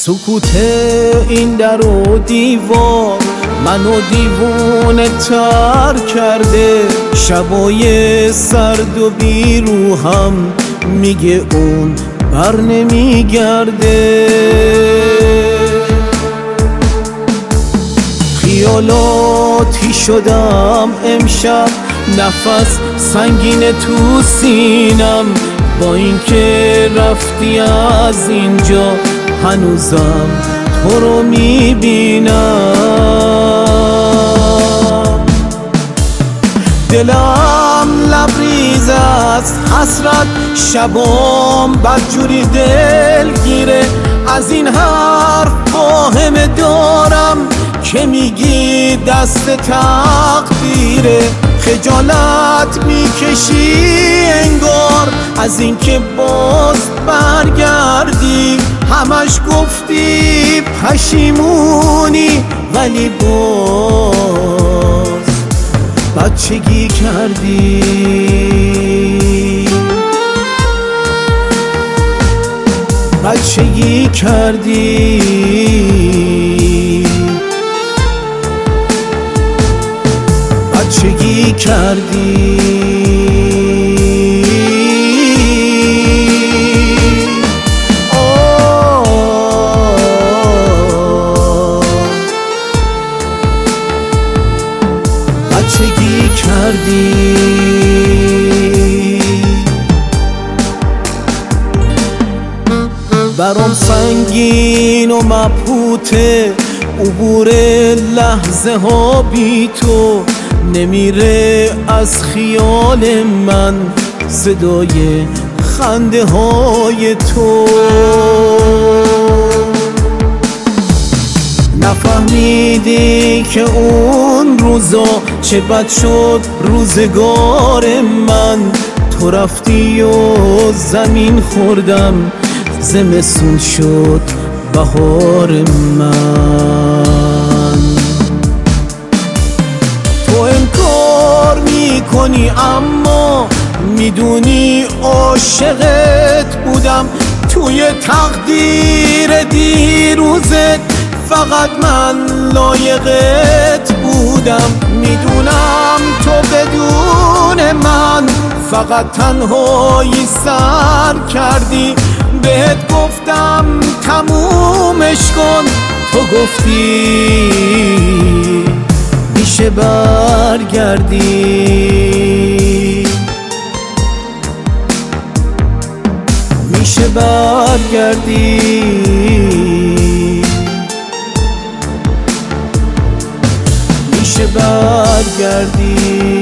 سکوت این در و دیوار منو دیوونه تر کرده، شبای سرد و بیروحم میگه اون بر نمیگرده. خیالاتی شدم امشب، نفس سنگین تو سینم، با اینکه رفتی از اینجا هنوزم تو رو میبینم. دلم لبریز از حسرت، شبام بدجوری دلگیره، از این حرف واهمه دارم که میگی دست تقدیره. خجالت میکشی انگار از اینکه باز برگردی، همش گفتی پشیمونی ولی باز بچگی کردی. بچگی کردی، بچگی کردی. بچگی کردی. برام سنگین و مبهوته عبور لحظه ها بی تو، نمیره از خیال من صدای خنده های تو. نفهمیدی که اون روزا چه بد شد روزگار من، تو رفتی و زمین خوردم، زمستون شد بهار من. تو انکار میکنی اما میدونی عاشقت بودم، توی تقدیر دیروزت فقط من لایقت بودم. میدونم تو بدون من فقط تنهایی سر کردی، بهت گفتم تمومش کن، تو گفتی میشه برگردی. میشه برگردی. میشه برگردی.